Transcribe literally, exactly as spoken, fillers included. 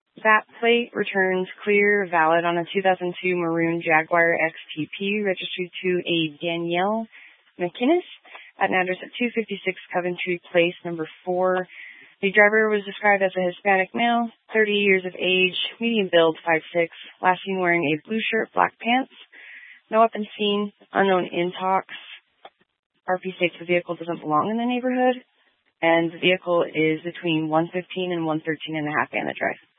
That plate returns clear, valid on a two thousand two maroon Jaguar X T P registered to a Danielle McInnes at an address at two fifty-six Coventry Place, number four. The driver was described as a Hispanic male, thirty years of age, medium build, five foot six, last seen wearing a blue shirt, black pants. No weapon seen, unknown in talks. R P states the vehicle doesn't belong in the neighborhood, and the vehicle is between one fifteen and one thirteen and a half Anna Drive.